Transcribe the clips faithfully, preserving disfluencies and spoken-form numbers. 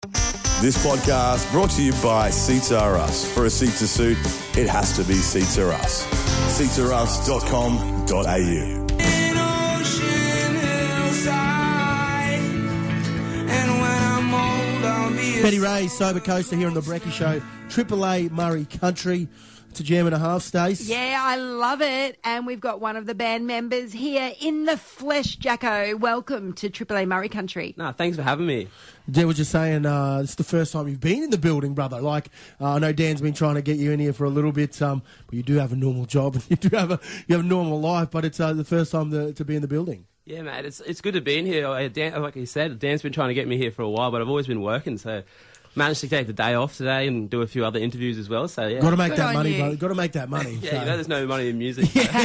This podcast brought to you by Seats R Us. For a seat to suit, it has to be Seats R Us. seats r us dot com dot a u. Betty Ray, Sober Coaster here on the Brecky Show. Triple A Murray Country. It's a jam and a half, Stace. Yeah, I love it. And we've got one of the band members here in the flesh, Jacko. Welcome to Triple A Murray Country. No, thanks for having me. Dan was just saying, uh, it's the first time you've been in the building, brother. Like, uh, I know Dan's been trying to get you in here for a little bit, um, but you do have a normal job and you do have a you have a normal life, but it's uh, the first time to, to be in the building. Yeah, mate, it's it's good to be in here. Like, Dan, like you said, Dan's been trying to get me here for a while, but I've always been working, so managed to take the day off today and do a few other interviews as well. So yeah, got to make Good that on money, you. brother. Got to make that money. yeah, so. you know, there's no money in music.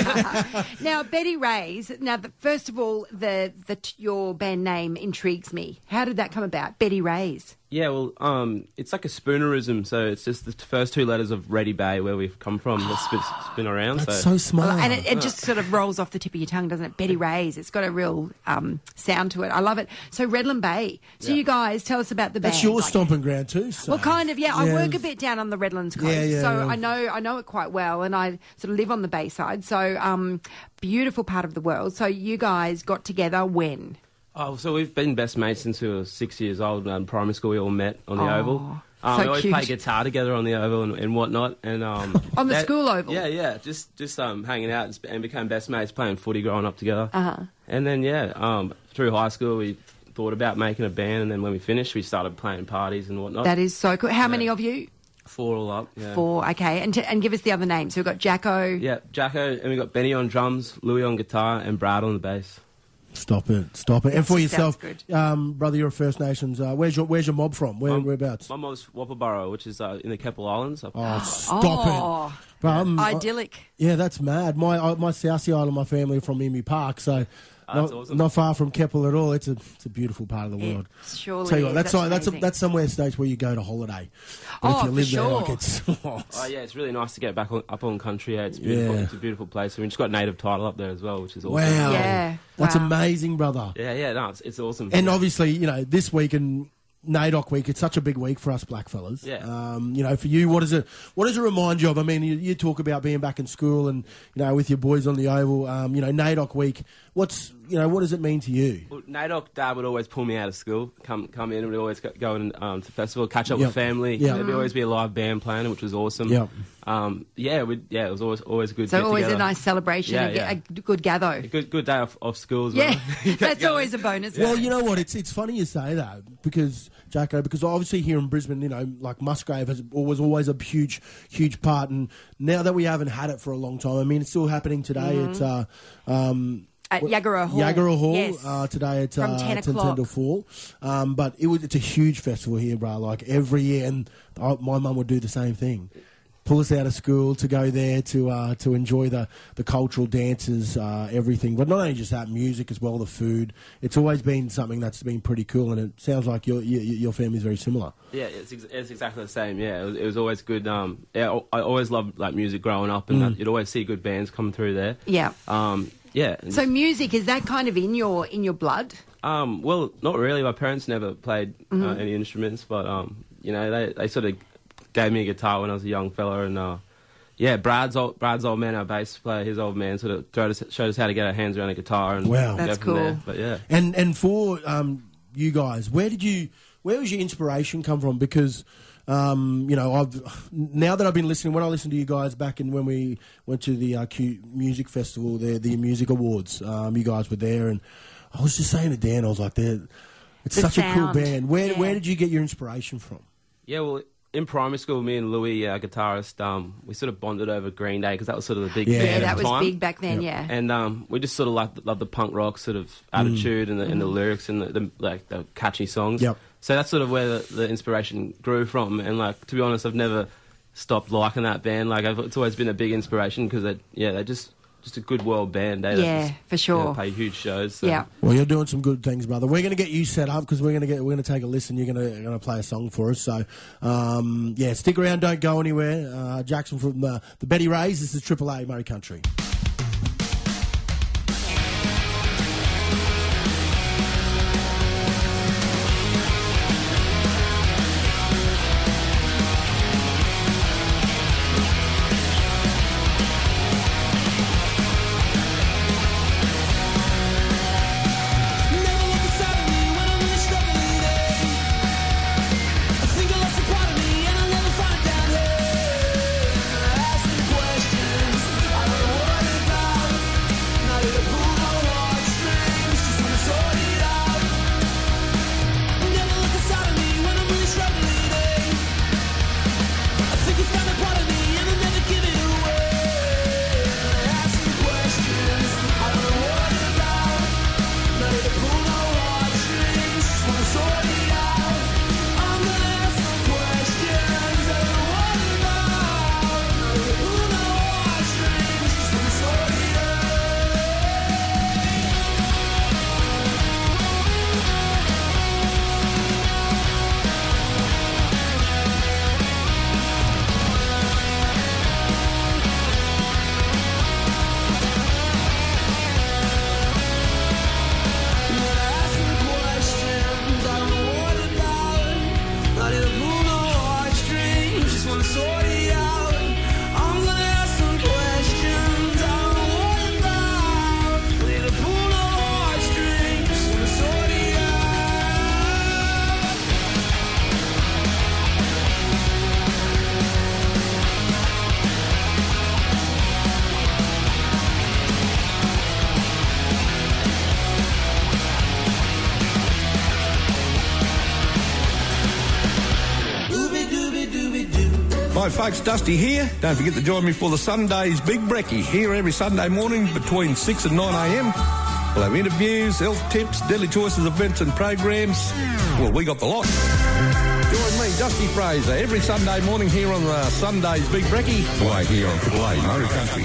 Now, Betty Ray's. Now, the, first of all, the, the your band name intrigues me. How did that come about? Betty Ray's. Yeah, well, um, it's like a spoonerism, so it's just the first two letters of Ready Bay, where we've come from. That's spin, spin around. That's so, so smart. And it, it just sort of rolls off the tip of your tongue, doesn't it? Betty Ray's. It's got a real um, sound to it. I love it. So Redland Bay. So Yeah. you guys, tell us about the band. That's your Like- stomping ground too. So. Well, kind of, yeah. I Yeah. work a bit down on the Redlands coast, Yeah, yeah, so yeah. I know I know it quite well, and I sort of live on the Bayside. So, um, beautiful part of the world. So, you guys got together when? Oh, so we've been best mates since we were six years old. Um, primary school, we all met on the Oh, Oval. Um, so we always cute. play guitar together on the Oval and, and whatnot. And um, On the that- school Oval? Yeah, yeah. Just just um, hanging out and, and became best mates, playing footy growing up together. Uh-huh. And then yeah, um, through high school we thought about making a band, and then when we finished, we started playing parties and whatnot. That is so cool. How many of you? Four all up. Yeah. Four. Okay, and t- and give us the other names. So we've got Jacko. Yeah, Jacko, and we got Benny on drums, Louis on guitar, and Brad on the bass. Stop it, stop it. And for Sounds yourself, good. um, brother, you're a First Nations. Uh, where's your Where's your mob from? Where Um, whereabouts? My mom's Wapaboro, which is uh, in the Keppel Islands. Up Oh, stop Oh, it. But, um, I- idyllic. yeah, that's mad. My uh, my South Sea Island, my family are from Emu Park, so Oh, that's not, awesome. not far from Keppel at all. It's a it's a beautiful part of the It world. surely Tell you what, is. that's That's like, that's a, amazing. that's somewhere states where you go to holiday. But Oh, if you for live there, sure. like it's, Oh yeah, it's really nice to get back on, up on country. Yeah, it's beautiful. Yeah. It's a beautiful place. We've just got native title up there as well, which is awesome. wow, Yeah, that's wow. amazing, brother. Yeah, yeah, no, it's, it's awesome. And yeah. obviously, you know, this week and NAIDOC week, it's such a big week for us blackfellas. Yeah. Um, you know, for you, what does it what does it remind you of? I mean, you, you talk about being back in school and, you know, with your boys on the Oval, um, you know, NAIDOC week, what's, you know, what does it mean to you? Well, NAIDOC, Dad would always pull me out of school, come come in, and we'd always go, go and, um, to the festival, catch up Yep. with family. Yep. There'd be always be a live band playing, which was awesome. Yep. Um, yeah, we'd, yeah, it was always always good. So get always together. a nice celebration, Yeah, and get yeah. a good gather. A good good day off, off school as well. Yeah, You get that's going. always a bonus. Well, you know what? It's it's funny you say that because Jacko, because obviously here in Brisbane, you know, like Musgrave has, was always a huge, huge part, and now that we haven't had it for a long time, I mean, it's still happening today. It's uh, um, At Yagara Hall. Yagara Hall Yes. uh, today at From uh, ten ten o'clock. to four. Um, but it was it's a huge festival here, bro. Like every year, and I, my mum would do the same thing. Pull us out of school to go there to uh, to enjoy the, the cultural dances, uh, everything. But not only just that, music as well, the food. It's always been something that's been pretty cool, and it sounds like your your, your family's very similar. Yeah, it's, ex- it's exactly the same. Yeah, it was, it was always good. Um, yeah, I always loved like music growing up, and Mm. you'd always see good bands come through there. Yeah. Um, yeah. and So music, is that kind of in your in your blood? Um, well, not really. My parents never played uh, Mm-hmm. any instruments, but um, you know, they, they sort of gave me a guitar when I was a young fella, and uh, yeah, Brad's old Brad's old man, our bass player, his old man, sort of showed us, showed us how to get our hands around a guitar and Wow. go That's from there. cool. But yeah, And and for um, you guys, where did you where was your inspiration come from? Because um, you know, I've now that I've been listening. When I listened to you guys back in when we went to the uh, Q Music Festival, the the Music Awards, um, you guys were there, and I was just saying to Dan, I was like, "There, it's The such a cool sound. band. Where Yeah. where did you get your inspiration from?" yeah. Well, in primary school, me and Louis, our guitarist, um, we sort of bonded over Green Day because that was sort of the big Yeah. band Yeah, at that the was time. big back then. Yeah. And um, we just sort of loved, loved the punk rock sort of attitude and, the, and the lyrics and the, the like the catchy songs. Yep. So that's sort of where the, the inspiration grew from. And like to be honest, I've never stopped liking that band. Like I've, it's always been a big inspiration because they yeah they just just a good world band. They Yeah, just, for sure. You know, play huge shows. So. Yeah. Well, you're doing some good things, brother. We're going to get you set up because we're going to get we're going to take a listen. You're going to going to play a song for us. So, um, yeah, stick around. Don't go anywhere. Uh, Jackson from the, the Betty Rays. This is Triple A Murray Country. Hi folks, Dusty here. Don't forget to join me for the Sunday's Big Brekkie here every Sunday morning between six and nine a m. We'll have interviews, health tips, daily choices, events and programs. Well, we got the lot. Join me, Dusty Fraser, every Sunday morning here on the Sunday's Big Brekkie. Right here on Triple A Motor Country.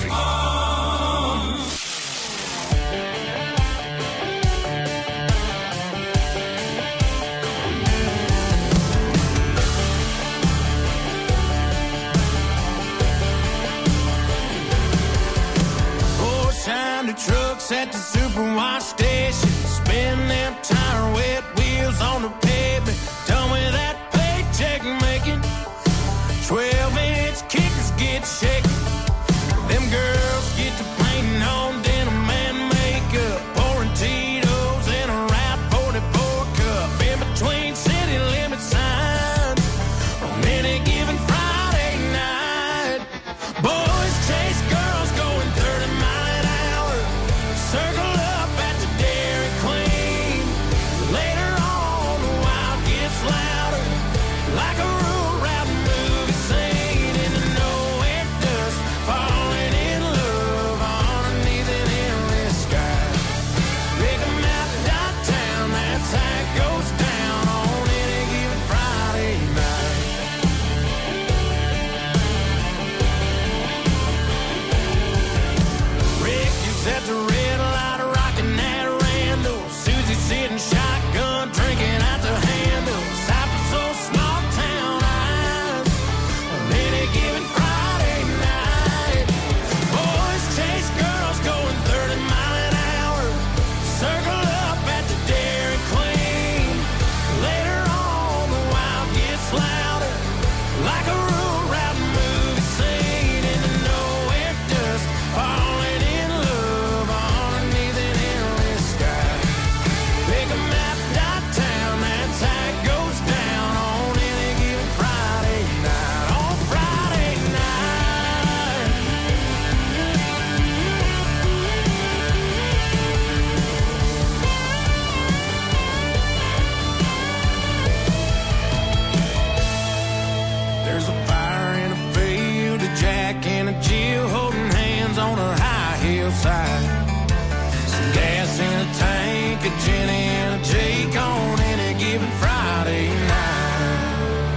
Trucks at the superwash station, spin them tire wet wheels on the pavement. Tell me that paycheck making twelve inch kickers get shaken. Them girls get to painting on denim and makeup, pouring Tito's in a round forty-four cup in between city limit signs on any given Friday night. Boys chase girls going thirty miles an hour. Circle up at the Dairy Queen. Later on, the wild gets louder, like a road routing movie scene in the nowhere dust, falling in love underneath an endless sky. Pick 'em out downtown, that's how it goes down on any given Friday night. Rick is at the red light, rocking that Randall. Susie sitting shotgun, drinking out the handle. Cypress those small town eyes on any given Friday night. Boys chase girls going thirty mile an hour. Circle up at the Dairy Queen. Later on, the wild gets louder, like a road routing movie scene in the nowhere dust, falling in love underneath an endless sky. Pick 'em up downtown, that's how it goes down on any given Friday night. On Friday night. There's a fire in a field, a Jack and a Jill holding hands on a high hillside. Some gas in a tank, a Jenny and a Jake on any given Friday night.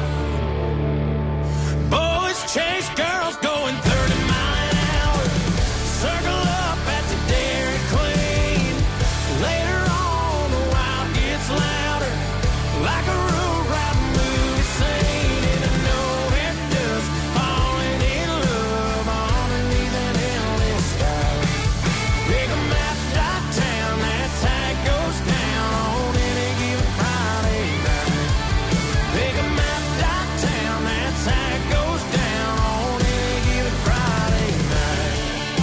Boys chase girls going thirty mile an hour. Circle up at the Dairy Queen. Later on, the wild gets louder, like a road routing movie scene in the nowhere dust, falling in love underneath an endless sky. Pick 'em up downtown, that's how it goes down on any given Friday night. Pick 'em up downtown, that's how it goes down on any given Friday night.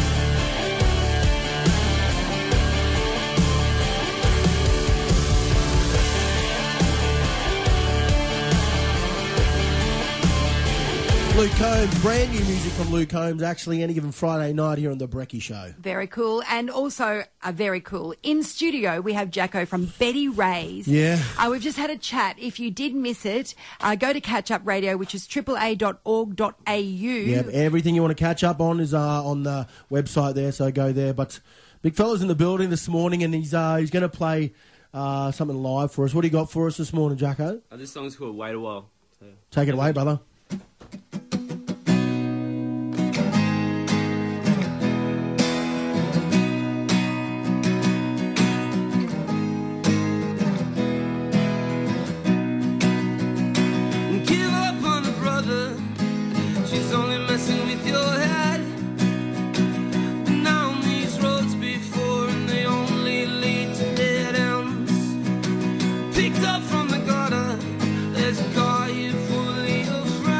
Luke Combs, brand new music from Luke Combs, actually any given Friday night here on The Brekkie Show. Very cool. And also, uh, very cool. In studio, we have Jacko from Betty Ray's. Yeah. Uh, we've just had a chat. If you did miss it, uh, go to Catch Up Radio, which is triple a dot org dot a u. Yeah, everything you want to catch up on is uh, on the website there, so go there. But Big Fella's in the building this morning, and he's uh, he's going to play uh, something live for us. What do you got for us this morning, Jacko? Uh, this song's called Wait a While. So. Take it away, brother. Give up on a brother, she's only messing with your head. Been down these roads before and they only lead to dead ends. Picked up from the gutter, there's a car here fully of friends.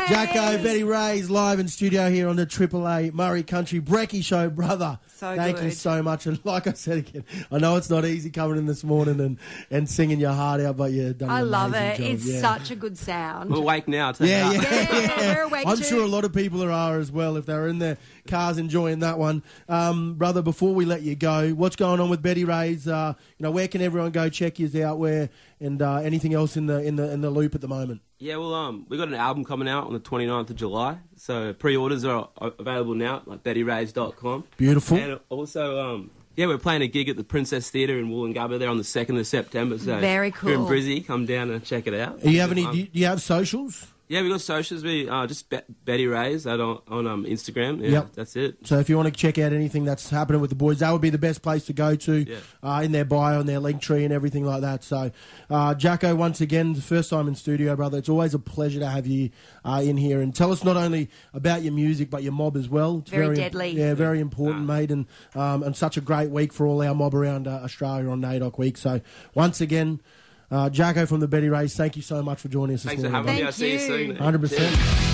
Jacko, Betty Ray's live in studio here on the Triple A Murray Country Brekkie Show, brother. So Thank good. you so much. And like I said again, I know it's not easy coming in this morning and, and singing your heart out, but you've done an I love amazing it. job. It's yeah. such a good sound. We're awake now. Take Yeah, it up. yeah, Yeah, we're awake I'm too. sure a lot of people are as well if they're in their cars enjoying that one. Um, brother, before we let you go, what's going on with Betty Ray's? Uh, you know, where can everyone go check you out? Where and uh, anything else in the in the in the loop at the moment? Yeah, well, um, we got an album coming out on the twenty-ninth of July, so pre-orders are available now, like betty rays dot com. Beautiful. And also, um, yeah, we're playing a gig at the Princess Theatre in Wollongabba there on the second of September. So Very if you're in cool. Brizzy, come down and check it out. Do you have any? Um, Do you, do you have socials? Yeah, we got socials. We uh, just Be- Betty Rays that on, on um, Instagram. Yeah, Yep. that's it. So if you want to check out anything that's happening with the boys, that would be the best place to go to Yeah. uh, in their bio and their link tree and everything like that. So, uh, Jacko, once again, the first time in studio, brother. It's always a pleasure to have you uh, in here and tell us not only about your music but your mob as well. It's Very deadly. Yeah, very important, mate, and um, and such a great week for all our mob around uh, Australia on NAIDOC week. So once again, uh, Jacko from the Betty Rays, thank you so much for joining us this Thanks for morning. having me. Thank I'll see you you. soon. one hundred percent.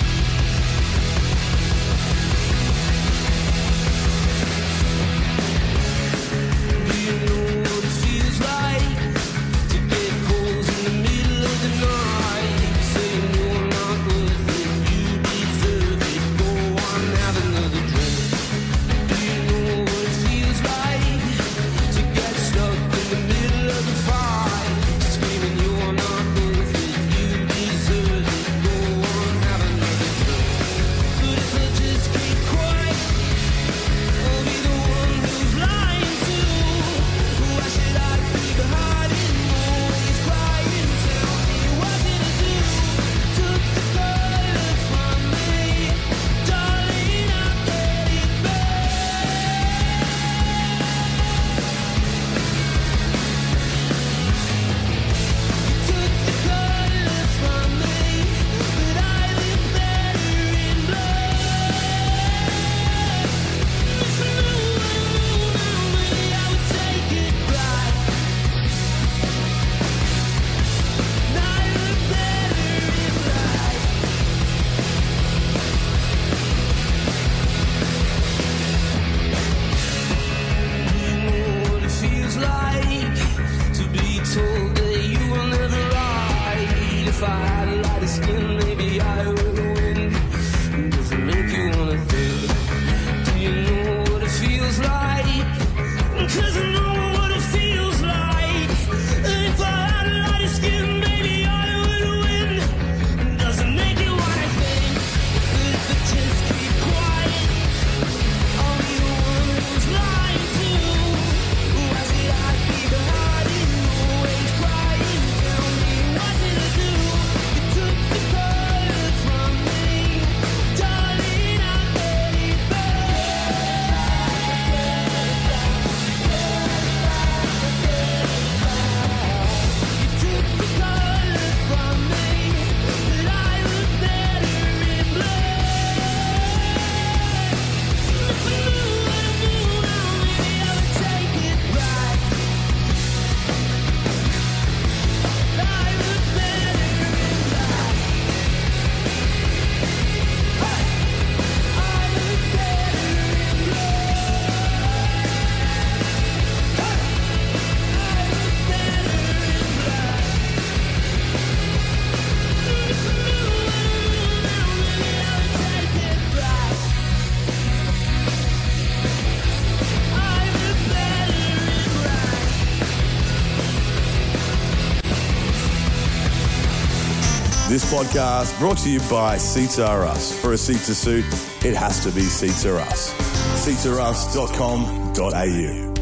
This podcast brought to you by Seats R Us. For a seat to suit, it has to be Seats R Us. seats r us dot com dot a u